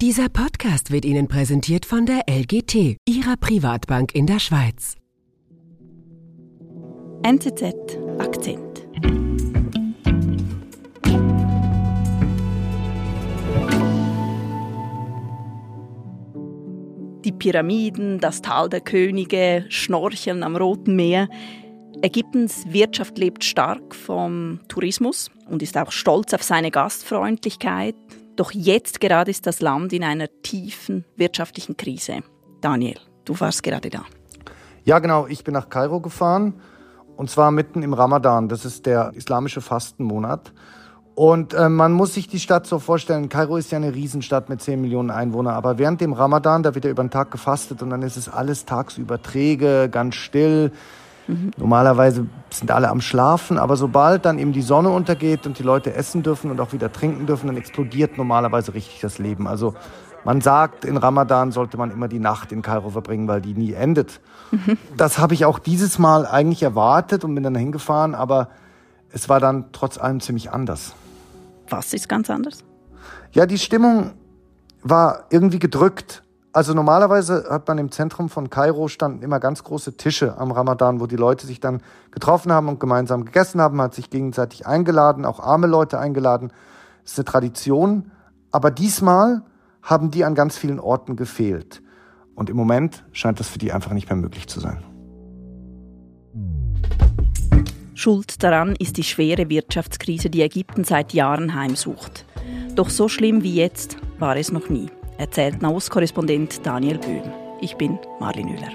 Dieser Podcast wird Ihnen präsentiert von der LGT, Ihrer Privatbank in der Schweiz. NZZ Akzent. Die Pyramiden, das Tal der Könige, Schnorcheln am Roten Meer. Ägyptens Wirtschaft lebt stark vom Tourismus und ist auch stolz auf seine Gastfreundlichkeit. Doch jetzt gerade ist das Land in einer tiefen wirtschaftlichen Krise. Daniel, du warst gerade da. Ja, genau. Ich bin nach Kairo gefahren und zwar mitten im Ramadan. Das ist der islamische Fastenmonat. Und man muss sich die Stadt so vorstellen, Kairo ist ja eine Riesenstadt mit 10 Millionen Einwohnern. Aber während dem Ramadan, da wird ja über den Tag gefastet und dann ist es alles tagsüber träge, ganz still. Normalerweise sind alle am Schlafen, aber sobald dann eben die Sonne untergeht und die Leute essen dürfen und auch wieder trinken dürfen, dann explodiert normalerweise richtig das Leben. Also man sagt, in Ramadan sollte man immer die Nacht in Kairo verbringen, weil die nie endet. Das habe ich auch dieses Mal eigentlich erwartet und bin dann hingefahren, aber es war dann trotz allem ziemlich anders. Was ist ganz anders? Ja, die Stimmung war irgendwie gedrückt. Also normalerweise hat man im Zentrum von Kairo standen immer ganz große Tische am Ramadan, wo die Leute sich dann getroffen haben und gemeinsam gegessen haben, hat sich gegenseitig eingeladen, auch arme Leute eingeladen. Das ist eine Tradition. Aber diesmal haben die an ganz vielen Orten gefehlt. Und im Moment scheint das für die einfach nicht mehr möglich zu sein. Schuld daran ist die schwere Wirtschaftskrise, die Ägypten seit Jahren heimsucht. Doch so schlimm wie jetzt war es noch nie, erzählt Nahost-Korrespondent Daniel Böhm. Ich bin Marlin Müller.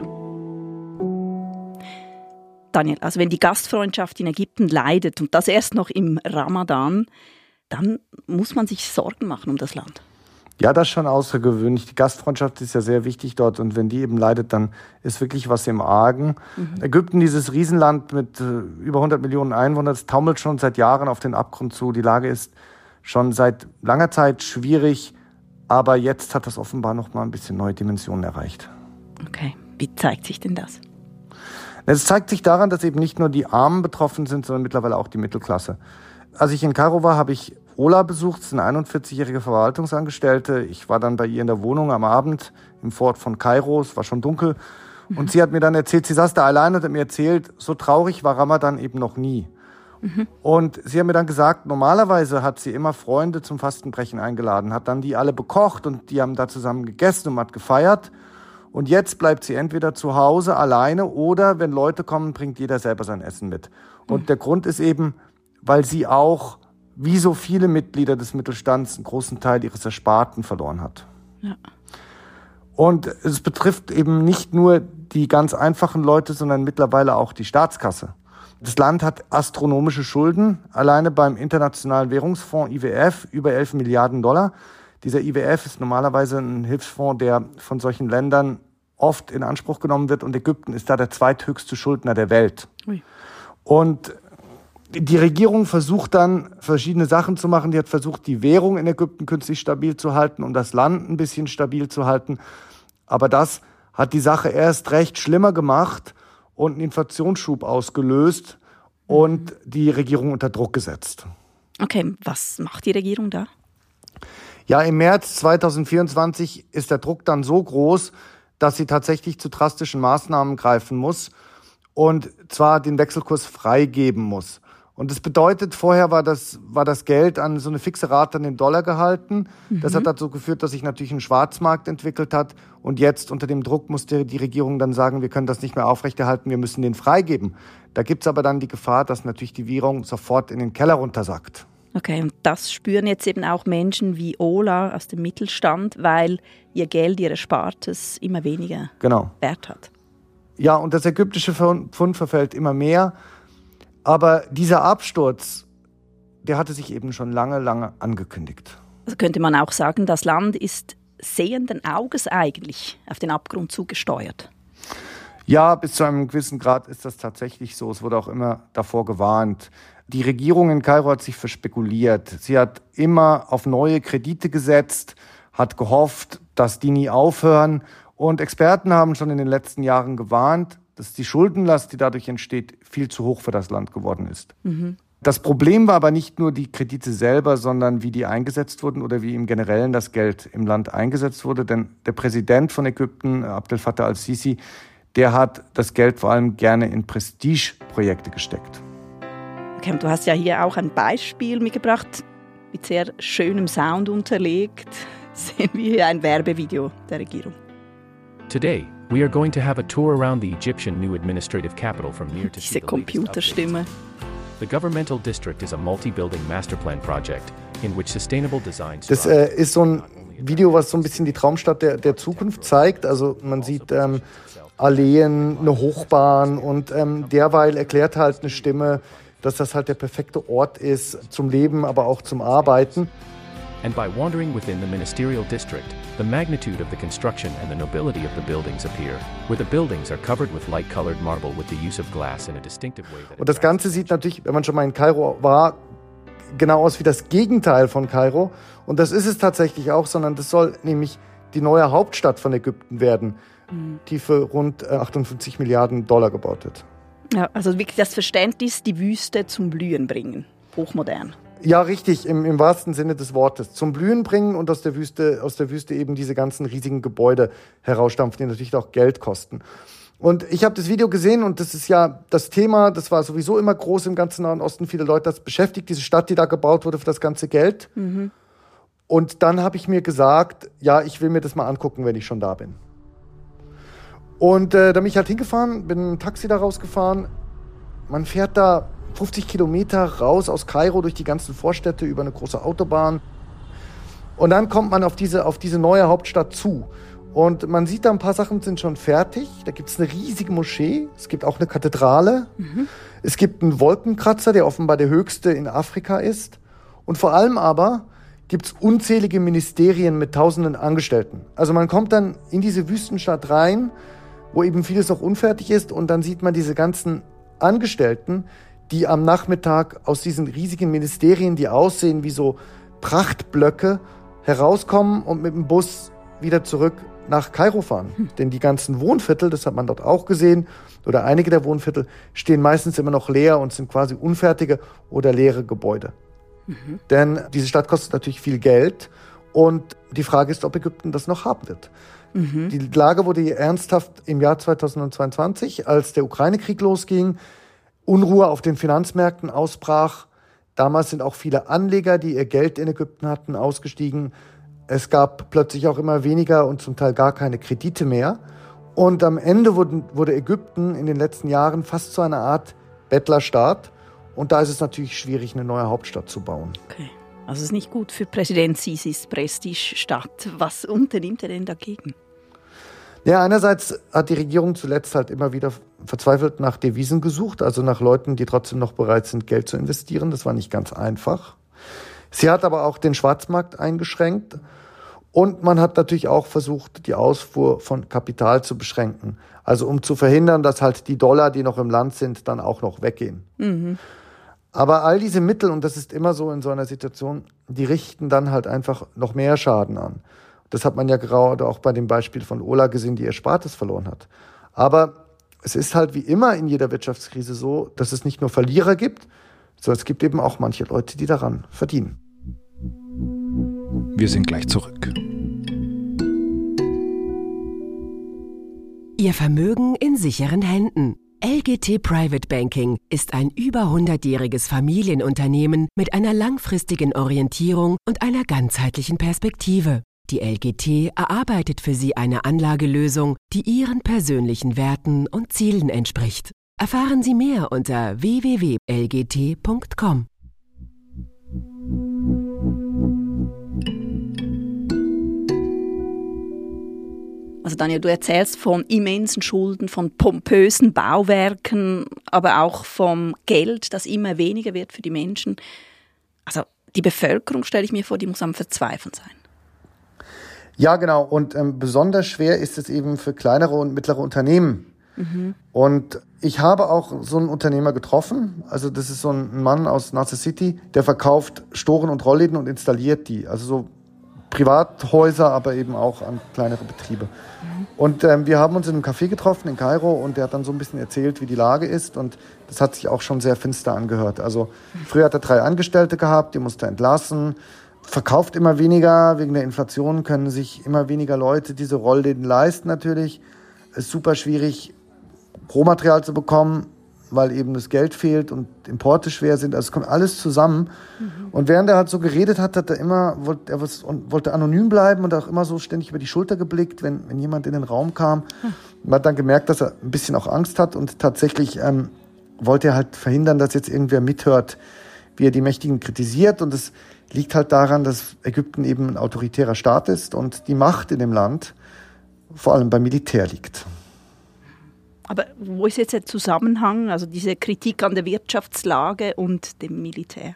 Daniel, also wenn die Gastfreundschaft in Ägypten leidet und das erst noch im Ramadan, dann muss man sich Sorgen machen um das Land. Ja, das ist schon außergewöhnlich. Die Gastfreundschaft ist ja sehr wichtig dort und wenn die eben leidet, dann ist wirklich was im Argen. Ägypten, dieses Riesenland mit über 100 Millionen Einwohnern, das taumelt schon seit Jahren auf den Abgrund zu. Die Lage ist schon seit langer Zeit schwierig, aber jetzt hat das offenbar noch mal ein bisschen neue Dimensionen erreicht. Okay, wie zeigt sich denn das? Es zeigt sich daran, dass eben nicht nur die Armen betroffen sind, sondern mittlerweile auch die Mittelklasse. Als ich in Kairo war, habe ich Ola besucht, das ist eine 41-jährige Verwaltungsangestellte. Ich war dann bei ihr in der Wohnung am Abend im Vorort von Kairo, es war schon dunkel. Und sie hat mir dann erzählt, sie saß da alleine und hat mir erzählt, so traurig war Ramadan eben noch nie. Und sie hat mir dann gesagt, normalerweise hat sie immer Freunde zum Fastenbrechen eingeladen, hat dann die alle bekocht und die haben da zusammen gegessen und hat gefeiert. Und jetzt bleibt sie entweder zu Hause alleine oder wenn Leute kommen, bringt jeder selber sein Essen mit. Und der Grund ist eben, weil sie auch, wie so viele Mitglieder des Mittelstands, einen großen Teil ihres Ersparten verloren hat. Ja. Und es betrifft eben nicht nur die ganz einfachen Leute, sondern mittlerweile auch die Staatskasse. Das Land hat astronomische Schulden, alleine beim Internationalen Währungsfonds IWF über 11 Milliarden $. Dieser IWF ist normalerweise ein Hilfsfonds, der von solchen Ländern oft in Anspruch genommen wird und Ägypten ist da der zweithöchste Schuldner der Welt. Ui. Und die Regierung versucht dann, verschiedene Sachen zu machen. Die hat versucht, die Währung in Ägypten künstlich stabil zu halten, um das Land ein bisschen stabil zu halten. Aber das hat die Sache erst recht schlimmer gemacht und einen Inflationsschub ausgelöst und die Regierung unter Druck gesetzt. Okay, was macht die Regierung da? Ja, im März 2024 ist der Druck dann so groß, dass sie tatsächlich zu drastischen Maßnahmen greifen muss und zwar den Wechselkurs freigeben muss. Und das bedeutet, vorher war das Geld an so eine fixe Rate an den Dollar gehalten. Das hat dazu geführt, dass sich natürlich ein Schwarzmarkt entwickelt hat. Und jetzt unter dem Druck musste die Regierung dann sagen, wir können das nicht mehr aufrechterhalten, wir müssen den freigeben. Da gibt's aber dann die Gefahr, dass natürlich die Währung sofort in den Keller runtersackt. Okay, und das spüren jetzt eben auch Menschen wie Ola aus dem Mittelstand, weil ihr Geld, ihr Erspartes immer weniger Wert hat. Ja, und das ägyptische Pfund verfällt immer mehr. Aber dieser Absturz, der hatte sich eben schon lange angekündigt. Also könnte man auch sagen, das Land ist sehenden Auges eigentlich auf den Abgrund zugesteuert. Ja, bis zu einem gewissen Grad ist das tatsächlich so. Es wurde auch immer davor gewarnt. Die Regierung in Kairo hat sich verspekuliert. Sie hat immer auf neue Kredite gesetzt, hat gehofft, dass die nie aufhören. Und Experten haben schon in den letzten Jahren gewarnt, dass die Schuldenlast, die dadurch entsteht, viel zu hoch für das Land geworden ist. Das Problem war aber nicht nur die Kredite selber, sondern wie die eingesetzt wurden oder wie im Generellen das Geld im Land eingesetzt wurde. Denn der Präsident von Ägypten, Abdel Fattah al-Sisi, der hat das Geld vor allem gerne in Prestigeprojekte gesteckt. Okay, und du hast ja hier auch ein Beispiel mitgebracht, mit sehr schönem Sound unterlegt. Sehen wir hier ein Werbevideo der Regierung. Today, we are going to have a tour around the Egyptian new administrative capital from near to Diese Computerstimme. The governmental district is a multi-building master plan project in which sustainable design. Das ist so ein Video, was so ein bisschen die Traumstadt der Zukunft zeigt. Also man sieht Alleen, eine Hochbahn und derweil erklärt halt eine Stimme, dass das halt der perfekte Ort ist zum Leben, aber auch zum Arbeiten. And by wandering within the ministerial district, the magnitude of the construction and the nobility of the buildings appear, where the buildings are covered with light-colored marble with the use of glass in a distinctive way. Und das Ganze sieht natürlich, wenn man schon mal in Kairo war, genau aus wie das Gegenteil von Kairo. Und das ist es tatsächlich auch, sondern das soll nämlich die neue Hauptstadt von Ägypten werden, die für rund 58 Milliarden $58 gebaut wird. Ja, also wirklich das Verständnis, die Wüste zum Blühen bringen. Hochmodern. Ja, richtig, im wahrsten Sinne des Wortes. Zum Blühen bringen und aus der Wüste eben diese ganzen riesigen Gebäude herausstampfen, die natürlich auch Geld kosten. Und ich habe das Video gesehen und das ist ja das Thema, das war sowieso immer groß im ganzen Nahen Osten. Viele Leute, das beschäftigt, diese Stadt, die da gebaut wurde für das ganze Geld. Mhm. Und dann habe ich mir gesagt, ja, ich will mir das mal angucken, wenn ich schon da bin. Und da bin ich halt hingefahren, bin ein Taxi da rausgefahren. Man fährt da 50 Kilometer raus aus Kairo durch die ganzen Vorstädte über eine große Autobahn. Und dann kommt man auf diese neue Hauptstadt zu. Und man sieht da ein paar Sachen sind schon fertig. Da gibt es eine riesige Moschee. Es gibt auch eine Kathedrale. Mhm. Es gibt einen Wolkenkratzer, der offenbar der höchste in Afrika ist. Und vor allem aber gibt es unzählige Ministerien mit tausenden Angestellten. Also man kommt dann in diese Wüstenstadt rein, wo eben vieles noch unfertig ist. Und dann sieht man diese ganzen Angestellten, die am Nachmittag aus diesen riesigen Ministerien, die aussehen wie so Prachtblöcke, herauskommen und mit dem Bus wieder zurück nach Kairo fahren. Denn die ganzen Wohnviertel, das hat man dort auch gesehen, oder einige der Wohnviertel, stehen meistens immer noch leer und sind quasi unfertige oder leere Gebäude. Mhm. Denn diese Stadt kostet natürlich viel Geld und die Frage ist, ob Ägypten das noch haben wird. Mhm. Die Lage wurde ernsthaft im Jahr 2022, als der Ukraine-Krieg losging, Unruhe auf den Finanzmärkten ausbrach. Damals sind auch viele Anleger, die ihr Geld in Ägypten hatten, ausgestiegen. Es gab plötzlich auch immer weniger und zum Teil gar keine Kredite mehr. Und am Ende wurde Ägypten in den letzten Jahren fast zu einer Art Bettlerstaat. Und da ist es natürlich schwierig, eine neue Hauptstadt zu bauen. Okay. Also es ist nicht gut für Präsident Sisis Prestigestadt. Was unternimmt er denn dagegen? Ja, einerseits hat die Regierung zuletzt halt immer wieder verzweifelt nach Devisen gesucht, also nach Leuten, die trotzdem noch bereit sind, Geld zu investieren. Das war nicht ganz einfach. Sie hat aber auch den Schwarzmarkt eingeschränkt und man hat natürlich auch versucht, die Ausfuhr von Kapital zu beschränken. Also um zu verhindern, dass halt die Dollar, die noch im Land sind, dann auch noch weggehen. Mhm. Aber all diese Mittel, und das ist immer so in so einer Situation, die richten dann halt einfach noch mehr Schaden an. Das hat man ja gerade auch bei dem Beispiel von Ola gesehen, die Erspartes verloren hat. Aber es ist halt wie immer in jeder Wirtschaftskrise so, dass es nicht nur Verlierer gibt, sondern es gibt eben auch manche Leute, die daran verdienen. Wir sind gleich zurück. Ihr Vermögen in sicheren Händen. LGT Private Banking ist ein über 100-jähriges Familienunternehmen mit einer langfristigen Orientierung und einer ganzheitlichen Perspektive. Die LGT erarbeitet für Sie eine Anlagelösung, die Ihren persönlichen Werten und Zielen entspricht. Erfahren Sie mehr unter www.lgt.com. Also Daniel, du erzählst von immensen Schulden, von pompösen Bauwerken, aber auch vom Geld, das immer weniger wird für die Menschen. Also die Bevölkerung, stelle ich mir vor, die muss am Verzweifeln sein. Ja, genau. Und besonders schwer ist es eben für kleinere und mittlere Unternehmen. Mhm. Und ich habe auch so einen Unternehmer getroffen. Also das ist so ein Mann aus Nasser City, der verkauft Storen und Rollläden und installiert die. Also so Privathäuser, aber eben auch an kleinere Betriebe. Und wir haben uns in einem Café getroffen in Kairo und der hat dann so ein bisschen erzählt, wie die Lage ist und das hat sich auch schon sehr finster angehört. Also früher hat er 3 Angestellte gehabt, die musste er entlassen, verkauft immer weniger, wegen der Inflation können sich immer weniger Leute diese Rollläden leisten natürlich. Es ist super schwierig, Rohmaterial zu bekommen, weil eben das Geld fehlt und Importe schwer sind. Also es kommt alles zusammen. Und während er halt so geredet hat, wollte anonym bleiben und auch immer so ständig über die Schulter geblickt, wenn jemand in den Raum kam. Man hat dann gemerkt, dass er ein bisschen auch Angst hat und tatsächlich wollte er halt verhindern, dass jetzt irgendwer mithört, wie er die Mächtigen kritisiert. Und es liegt halt daran, dass Ägypten eben ein autoritärer Staat ist und die Macht in dem Land vor allem beim Militär liegt. Aber wo ist jetzt der Zusammenhang, also diese Kritik an der Wirtschaftslage und dem Militär?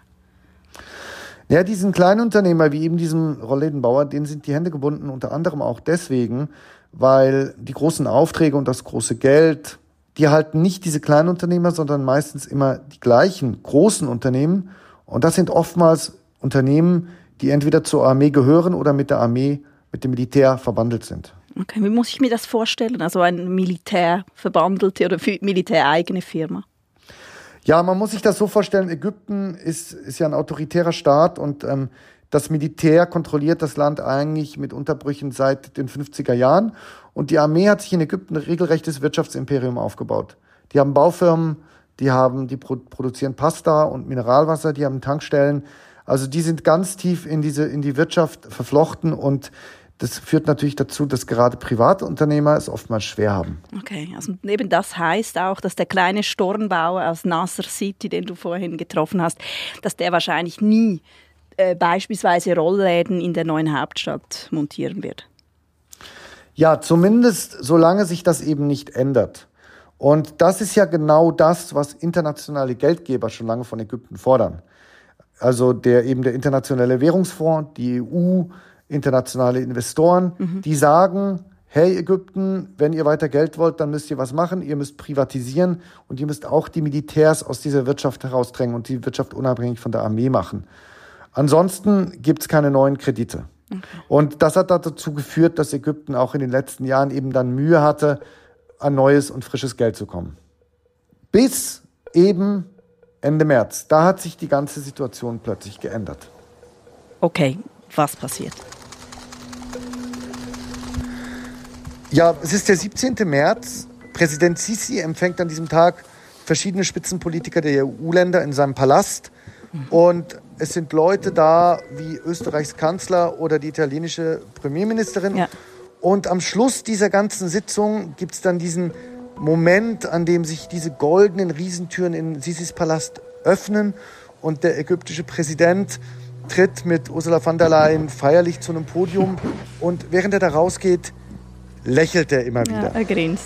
Ja, diesen Kleinunternehmer, wie eben diesem Rolllädenbauer, denen sind die Hände gebunden, unter anderem auch deswegen, weil die großen Aufträge und das große Geld, die halten nicht diese Kleinunternehmer, sondern meistens immer die gleichen großen Unternehmen. Und das sind oftmals Unternehmen, die entweder zur Armee gehören oder mit der Armee, mit dem Militär verbandelt sind. Okay, wie muss ich mir das vorstellen? Also eine militärverbandelte oder militäreigene Firma? Ja, man muss sich das so vorstellen, Ägypten ist ja ein autoritärer Staat und das Militär kontrolliert das Land eigentlich mit Unterbrüchen seit den 50er Jahren. Und die Armee hat sich in Ägypten ein regelrechtes Wirtschaftsimperium aufgebaut. Die haben Baufirmen, die produzieren Pasta und Mineralwasser, die haben Tankstellen. Also die sind ganz tief in die Wirtschaft verflochten und das führt natürlich dazu, dass gerade Privatunternehmer es oftmals schwer haben. Okay, also eben das heißt auch, dass der kleine Stornbauer aus Nasser City, den du vorhin getroffen hast, dass der wahrscheinlich nie beispielsweise Rollläden in der neuen Hauptstadt montieren wird. Ja, zumindest solange sich das eben nicht ändert. Und das ist ja genau das, was internationale Geldgeber schon lange von Ägypten fordern. Also der Internationale Währungsfonds, die EU, internationale Investoren, die sagen, hey Ägypten, wenn ihr weiter Geld wollt, dann müsst ihr was machen, ihr müsst privatisieren und ihr müsst auch die Militärs aus dieser Wirtschaft herausdrängen und die Wirtschaft unabhängig von der Armee machen. Ansonsten gibt es keine neuen Kredite. Okay. Und das hat dazu geführt, dass Ägypten auch in den letzten Jahren eben dann Mühe hatte, an neues und frisches Geld zu kommen. Bis eben Ende März. Da hat sich die ganze Situation plötzlich geändert. Okay, was passiert? Ja, es ist der 17. März. Präsident Sisi empfängt an diesem Tag verschiedene Spitzenpolitiker der EU-Länder in seinem Palast. Und es sind Leute da wie Österreichs Kanzler oder die italienische Premierministerin. Ja. Und am Schluss dieser ganzen Sitzung gibt es dann diesen Moment, an dem sich diese goldenen Riesentüren in Sisis Palast öffnen und der ägyptische Präsident tritt mit Ursula von der Leyen feierlich zu einem Podium und während er da rausgeht, lächelt er immer wieder. Ja, er grinst.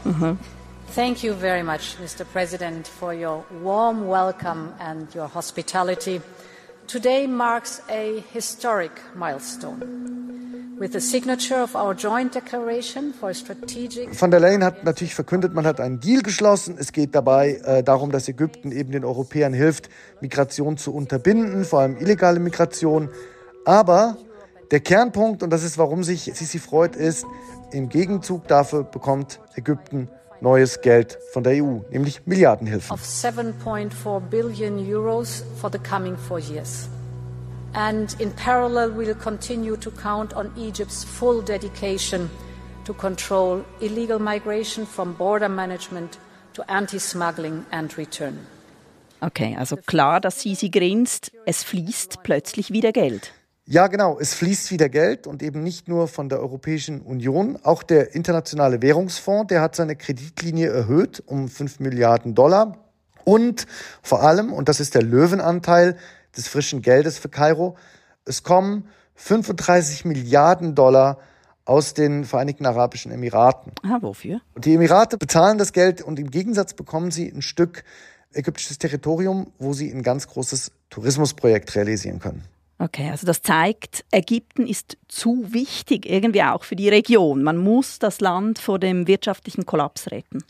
Thank you very much, Mr. President, for your warm welcome and your hospitality. Today marks a historic milestone. With the signature of our joint declaration for strategic... Von der Leyen hat natürlich verkündet, man hat einen Deal geschlossen. Es geht dabei darum, dass Ägypten eben den Europäern hilft, Migration zu unterbinden, vor allem illegale Migration. Aber der Kernpunkt, und das ist, warum sich Sisi freut, ist, im Gegenzug dafür bekommt Ägypten neues Geld von der EU, nämlich Milliardenhilfen. Of 7.4 billion euros for the coming 4 years. And in parallel, we'll continue to count on Egypt's full dedication to control illegal migration from border management to anti-smuggling and return. Okay, also klar, dass Sisi grinst, es fließt plötzlich wieder Geld. Ja, genau, es fließt wieder Geld und eben nicht nur von der Europäischen Union. Auch der Internationale Währungsfonds, der hat seine Kreditlinie erhöht um 5 Milliarden Dollar. Und vor allem, und das ist der Löwenanteil des frischen Geldes für Kairo, es kommen 35 Milliarden Dollar aus den Vereinigten Arabischen Emiraten. Wofür? Und die Emirate bezahlen das Geld und im Gegensatz bekommen sie ein Stück ägyptisches Territorium, wo sie ein ganz großes Tourismusprojekt realisieren können. Okay, also das zeigt, Ägypten ist zu wichtig, irgendwie auch für die Region. Man muss das Land vor dem wirtschaftlichen Kollaps retten.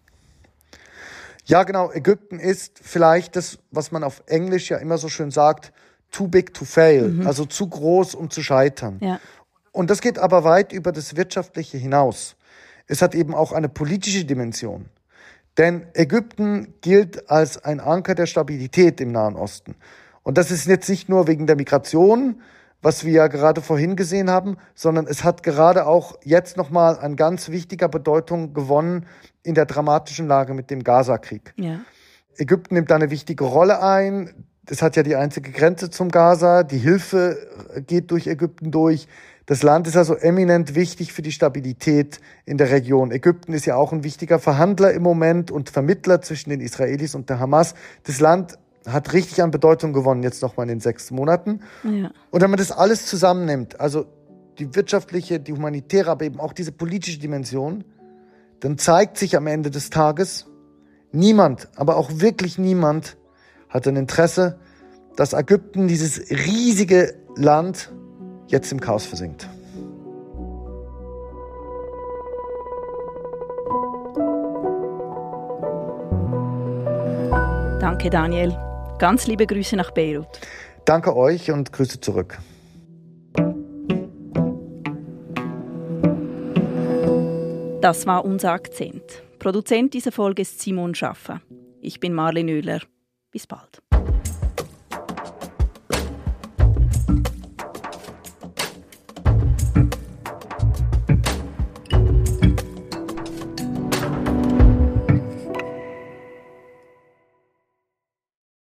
Ja, genau. Ägypten ist vielleicht das, was man auf Englisch ja immer so schön sagt, too big to fail, also zu groß, um zu scheitern. Ja. Und das geht aber weit über das Wirtschaftliche hinaus. Es hat eben auch eine politische Dimension. Denn Ägypten gilt als ein Anker der Stabilität im Nahen Osten. Und das ist jetzt nicht nur wegen der Migration, was wir ja gerade vorhin gesehen haben, sondern es hat gerade auch jetzt nochmal an ganz wichtiger Bedeutung gewonnen in der dramatischen Lage mit dem Gaza-Krieg. Ja. Ägypten nimmt da eine wichtige Rolle ein. Es hat ja die einzige Grenze zum Gaza. Die Hilfe geht durch Ägypten durch. Das Land ist also eminent wichtig für die Stabilität in der Region. Ägypten ist ja auch ein wichtiger Verhandler im Moment und Vermittler zwischen den Israelis und der Hamas. Das Land hat richtig an Bedeutung gewonnen, jetzt nochmal in den 6 Monaten. Ja. Und wenn man das alles zusammennimmt, also die wirtschaftliche, die humanitäre, aber eben auch diese politische Dimension, dann zeigt sich am Ende des Tages, niemand, aber auch wirklich niemand, hat ein Interesse, dass Ägypten, dieses riesige Land, jetzt im Chaos versinkt. Danke, Daniel. Ganz liebe Grüße nach Beirut. Danke euch und Grüße zurück. Das war unser Akzent. Produzent dieser Folge ist Simon Schaffer. Ich bin Marlene Oehler. Bis bald.